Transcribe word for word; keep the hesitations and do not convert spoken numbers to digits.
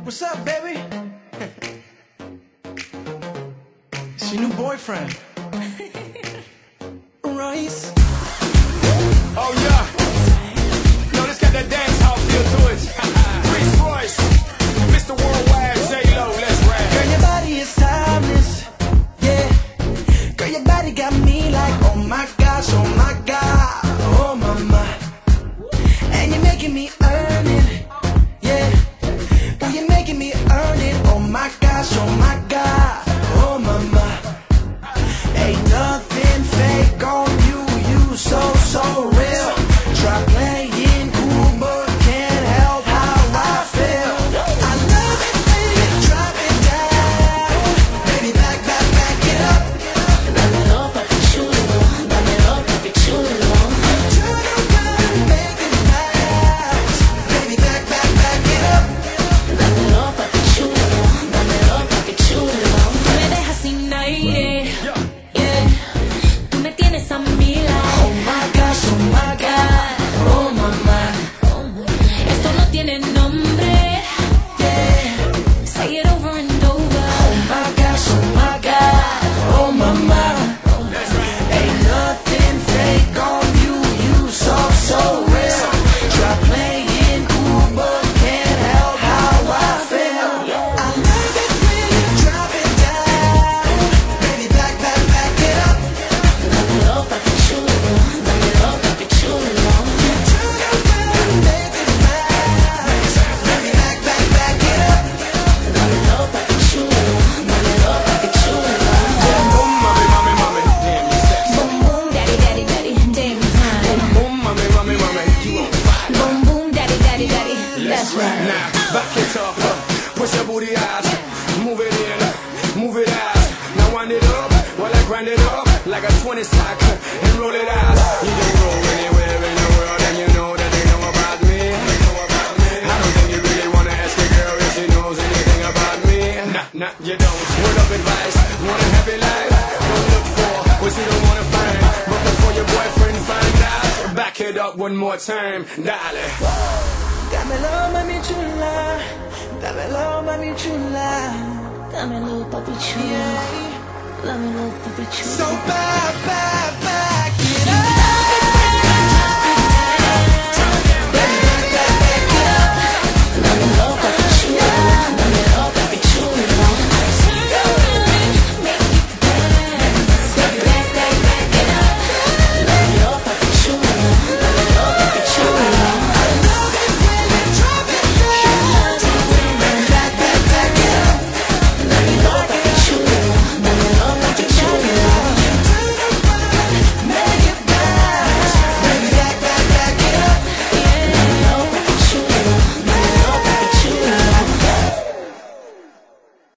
What's up, baby? It's your new boyfriend. Royce. Oh yeah. No, this got that dance hall feel to it. Reese Royce, Mister Worldwide, J-Lo, let's rap. Girl, your body is timeless. Yeah. Girl, your body got me like, oh my gosh, oh my god, oh my my. And you're making me earn it. Yeah. Girl, you're making me earn it. Oh my gosh, oh my god, oh my my. Ain't nothing fake on you, you so, so real. Try playing cool, but can't help how I feel. I love it when you drop it down. Baby, back, back, back it up. Dámelo papi chulo, dámelo papi chulo. Turn around and make it bounce. Baby, back, back, back it up. Dámelo papi chulo, dámelo papi chulo. Tú me dejas sin aire, yeah. Tú me tienes a mi lado. Oh my gosh, oh my god, oh my my. Esto no tiene nombre, Yeah. say it over and over. Oh my gosh, oh my god, oh my my. Ain't nothing fake on you, you so, so real. Try playing cool, but can't help how I feel. I love it when you drop it down. Baby, back, back, back it up. Dámelo papi chulo, dámelo papi chulo. Turn around and make it bounce. Baby, back, back, back it up. Dámelo papi chulo, dámelo papi chulo. Boom, mommy, mommy, mommy, damn you sexy. Boom boom daddy daddy daddy, damn time. Boom, mommy, mommy, mommy, you on fire. Boom boom daddy daddy daddy, that's right. Now, back it up, uh, push your booty out, move it in, move it out. Now wind it up, while I grind it up like a twenty sack and roll it out. You can roll anywhere in the world, and you know that they know about me. I don't think you really wanna ask a girl if she knows anything about me. Nah, nah, you don't. Word of advice, want a happy life? Don't look for what you don't wanna find. But before your boyfriend finds out, back it up one more time, darling. Dámelo, mami chula. Dámelo, mami chula. Dámelo papi chulo, Yeah. dámelo papi chulo. So bad, bad,